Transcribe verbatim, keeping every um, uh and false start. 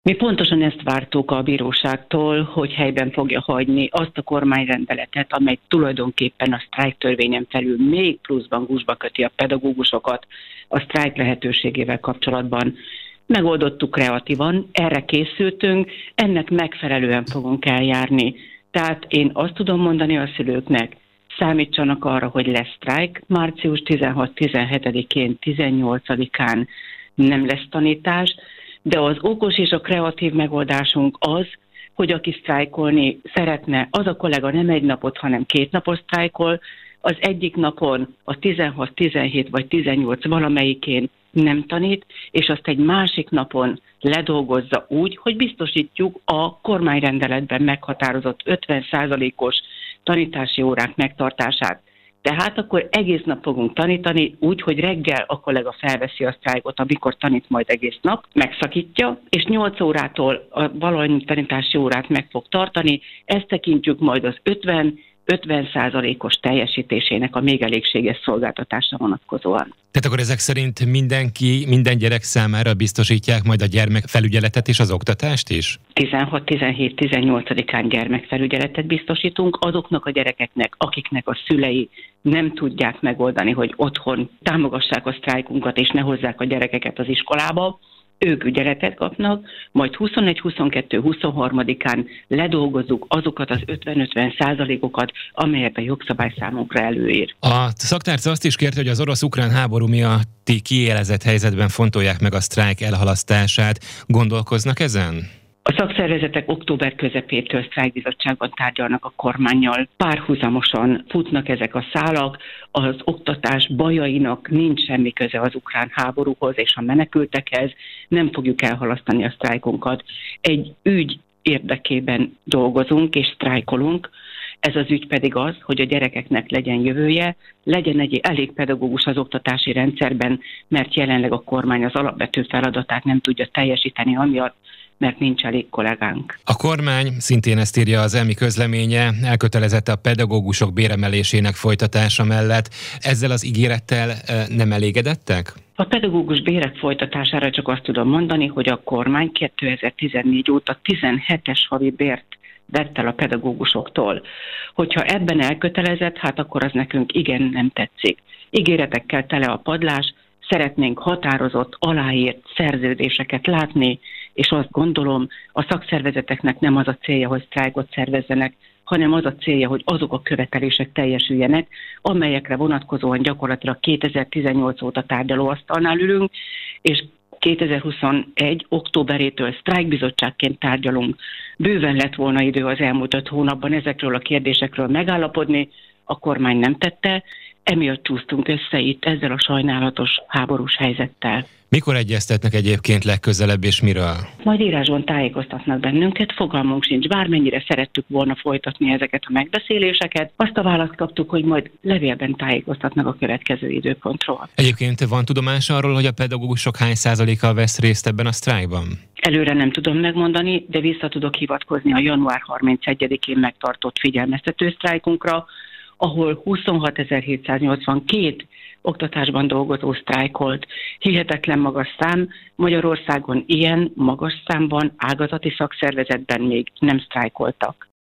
Mi pontosan ezt vártuk a bíróságtól, hogy helyben fogja hagyni azt a kormányrendeletet, amely tulajdonképpen a sztrájktörvényen felül még pluszban gúzsba köti a pedagógusokat a sztrájk lehetőségével kapcsolatban. Megoldottuk kreatívan, erre készültünk, ennek megfelelően fogunk eljárni. Tehát én azt tudom mondani a szülőknek, számítsanak arra, hogy lesz sztrájk, március tizenhat-tizenhetedikén, tizennyolcadikán nem lesz tanítás, de az okos és a kreatív megoldásunk az, hogy aki sztrájkolni szeretne, az a kollega nem egy napot, hanem két napot sztrájkol, az egyik napon a tizenhat, tizenhét vagy tizennyolc valamelyikén nem tanít, és azt egy másik napon ledolgozza úgy, hogy biztosítjuk a kormányrendeletben meghatározott ötven százalékos tanítási órák megtartását. Tehát akkor egész nap fogunk tanítani, úgy, hogy reggel a kollega felveszi a sztrájkot, amikor tanít majd egész nap, megszakítja, és nyolc órától a valamennyi tanítási órát meg fog tartani, ezt tekintjük majd az ötven százalékos teljesítésének a még elégséges szolgáltatásra vonatkozóan. Tehát akkor ezek szerint mindenki, minden gyerek számára biztosítják majd a gyermekfelügyeletet és az oktatást is? tizenhat, tizenhét, tizennyolcadikán gyermekfelügyeletet biztosítunk azoknak a gyerekeknek, akiknek a szülei nem tudják megoldani, hogy otthon támogassák a sztrájkunkat és ne hozzák a gyerekeket az iskolába. Ők ügyeletet kapnak, majd huszonegy, huszonkettő, huszonharmadikán ledolgozzuk azokat az ötven-ötven százalékokat, amelyet a jogszabály számunkra előír. A szaktárca azt is kérte, hogy az orosz-ukrán háború miatti kiélezett helyzetben fontolják meg a sztrájk elhalasztását. Gondolkoznak ezen? A szakszervezetek október közepétől sztrájkbizottságban tárgyalnak a kormánnyal. Párhuzamosan futnak ezek a szálak, az oktatás bajainak nincs semmi köze az ukrán háborúhoz és a menekültekhez, nem fogjuk elhalasztani a sztrájkunkat. Egy ügy érdekében dolgozunk és sztrájkolunk, ez az ügy pedig az, hogy a gyerekeknek legyen jövője, legyen egy elég pedagógus az oktatási rendszerben, mert jelenleg a kormány az alapvető feladatát nem tudja teljesíteni amiatt, mert nincs elég kollégánk. A kormány, szintén ezt írja az ELMI közleménye, elkötelezett a pedagógusok béremelésének folytatása mellett. Ezzel az ígérettel nem elégedettek? A pedagógus bérek folytatására csak azt tudom mondani, hogy a kormány kétezer-tizennégy óta tizenhetes havi bért vett el a pedagógusoktól. Hogyha ebben elkötelezett, hát akkor az nekünk igen nem tetszik. Ígéretekkel tele a padlás, szeretnénk határozott, aláírt szerződéseket látni, és azt gondolom, a szakszervezeteknek nem az a célja, hogy sztrájkot szervezzenek, hanem az a célja, hogy azok a követelések teljesüljenek, amelyekre vonatkozóan gyakorlatilag kétezer-tizennyolc óta tárgyalóasztalnál ülünk, és kétezer-huszonegy októberétől sztrájkbizottságként tárgyalunk. Bőven lett volna idő az elmúlt öt hónapban ezekről a kérdésekről megállapodni, a kormány nem tette, emiatt csúsztunk össze itt ezzel a sajnálatos háborús helyzettel. Mikor egyeztetnek egyébként legközelebb, és miről? Majd írásban tájékoztatnak bennünket, fogalmunk sincs, bármennyire szerettük volna folytatni ezeket a megbeszéléseket. Azt a választ kaptuk, hogy majd levélben tájékoztatnak a következő időpontról. Egyébként van tudomása arról, hogy a pedagógusok hány százalékkal vesz részt ebben a sztrájkban? Előre nem tudom megmondani, de vissza tudok hivatkozni a január harmincegyedikén megtartott figyelmeztető sztrájkunkra, ahol huszonhatezer-hétszáznyolcvankét oktatásban dolgozó sztrájkolt. Hihetetlen magas szám, Magyarországon ilyen magas számban ágazati szakszervezetben még nem sztrájkoltak.